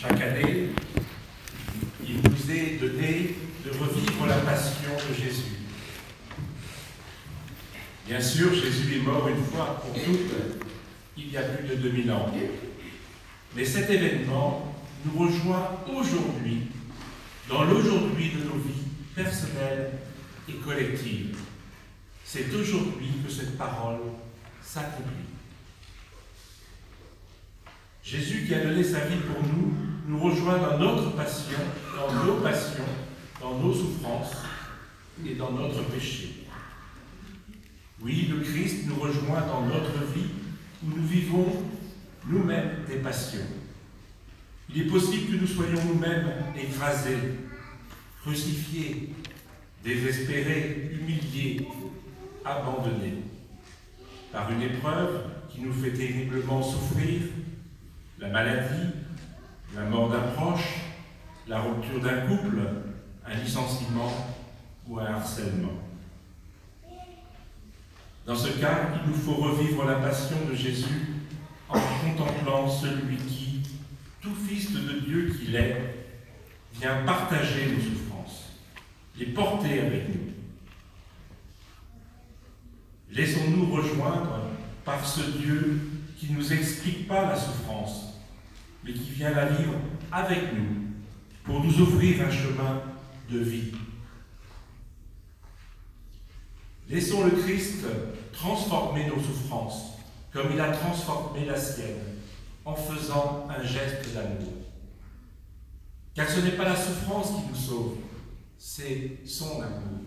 Chaque année, il nous est donné de revivre la passion de Jésus. Bien sûr, Jésus est mort une fois pour toutes, il y a plus de 2000 ans. Mais cet événement nous rejoint aujourd'hui, dans l'aujourd'hui de nos vies personnelles et collectives. C'est aujourd'hui que cette parole s'accomplit. Jésus qui a donné sa vie pour nous, nous rejoint dans notre passion, dans nos passions, dans nos souffrances et dans notre péché. Oui, le Christ nous rejoint dans notre vie où nous vivons nous-mêmes des passions. Il est possible que nous soyons nous-mêmes écrasés, crucifiés, désespérés, humiliés, abandonnés par une épreuve qui nous fait terriblement souffrir, la maladie, la mort d'un proche, la rupture d'un couple, un licenciement ou un harcèlement. Dans ce cas, il nous faut revivre la passion de Jésus en contemplant celui qui, tout Fils de Dieu qu'il est, vient partager nos souffrances, les porter avec nous. Laissons-nous rejoindre par ce Dieu qui ne nous explique pas la souffrance, mais qui vient la vivre avec nous pour nous offrir un chemin de vie. Laissons le Christ transformer nos souffrances comme il a transformé la sienne en faisant un geste d'amour. Car ce n'est pas la souffrance qui nous sauve, c'est son amour.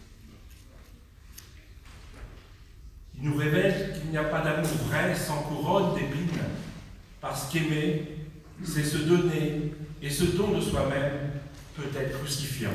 Il nous révèle qu'il n'y a pas d'amour vrai sans couronne d'épines, parce qu'aimer, c'est se donner, et ce don de soi-même peut être crucifiant.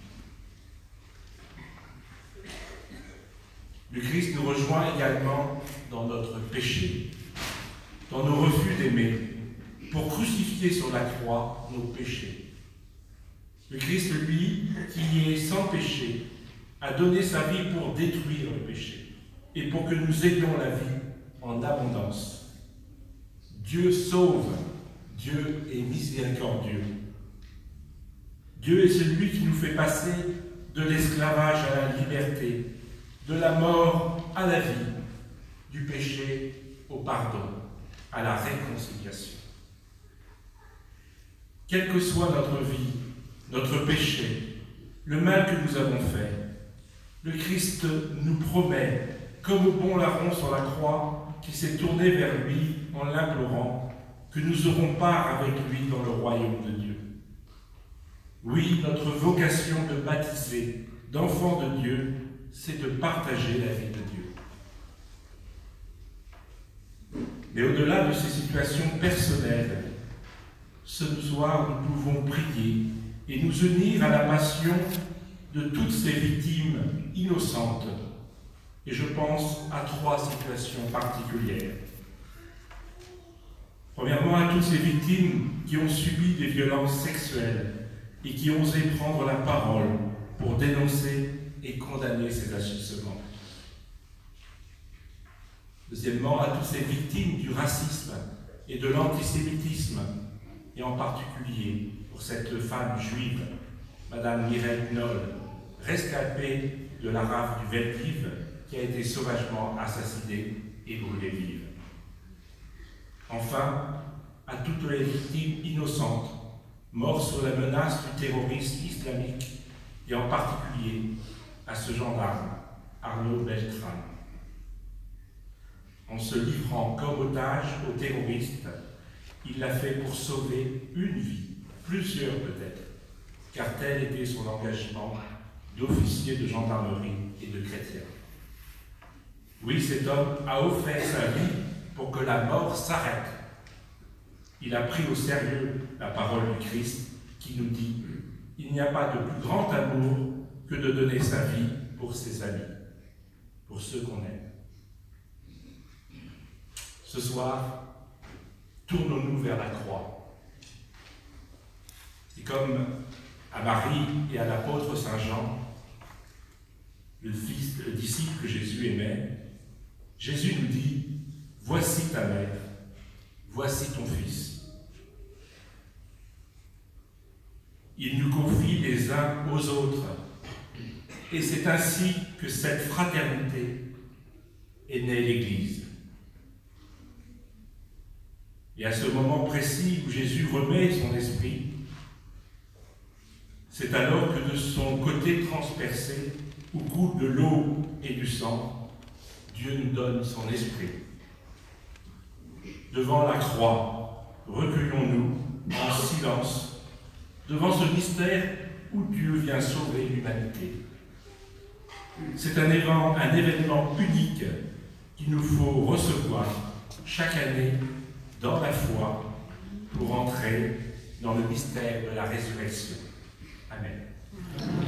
Le Christ nous rejoint également dans notre péché, dans nos refus d'aimer, pour crucifier sur la croix nos péchés. Le Christ, lui, qui est sans péché, a donné sa vie pour détruire le péché et pour que nous ayons la vie en abondance. Dieu sauve, Dieu est miséricordieux. Dieu est celui qui nous fait passer de l'esclavage à la liberté, de la mort à la vie, du péché au pardon, à la réconciliation. Quelle que soit notre vie, notre péché, le mal que nous avons fait, le Christ nous promet, comme bon larron sur la croix, qui s'est tourné vers lui en l'implorant, que nous aurons part avec lui dans le royaume de Dieu. Oui, notre vocation de baptiser, d'enfants de Dieu, c'est de partager la vie de Dieu. Mais au-delà de ces situations personnelles, ce soir, nous pouvons prier et nous unir à la passion de toutes ces victimes innocentes. Et je pense à 3 situations particulières. Premièrement, à toutes ces victimes qui ont subi des violences sexuelles et qui ont osé prendre la parole pour dénoncer et condamner ces agissements. Deuxièmement, à toutes ces victimes du racisme et de l'antisémitisme, et en particulier pour cette femme juive, Madame Mireille Knoll, rescapée de la rafle du Veldiv, qui a été sauvagement assassinée et brûlée vive. Enfin, à toutes les victimes innocentes, mortes sous la menace du terrorisme islamique, et en particulier à ce gendarme, Arnaud Beltrame. En se livrant comme otage aux terroristes, il l'a fait pour sauver une vie, plusieurs peut-être, car tel était son engagement d'officier de gendarmerie et de chrétien. Oui, cet homme a offert sa vie pour que la mort s'arrête. Il a pris au sérieux la parole du Christ qui nous dit « Il n'y a pas de plus grand amour que de donner sa vie pour ses amis, pour ceux qu'on aime. » Ce soir, tournons-nous vers la croix. Et comme à Marie et à l'apôtre Saint Jean, le disciple que Jésus aimait, Jésus nous dit « Voici ta mère, voici ton fils ». Il nous confie les uns aux autres. Et c'est ainsi que cette fraternité est née l'Église. Et à ce moment précis où Jésus remet son esprit, c'est alors que de son côté transpercé, où coule de l'eau et du sang, Dieu nous donne son esprit. Devant la croix, recueillons-nous en silence devant ce mystère où Dieu vient sauver l'humanité. C'est un événement unique qu'il nous faut recevoir chaque année dans la foi pour entrer dans le mystère de la résurrection. Amen.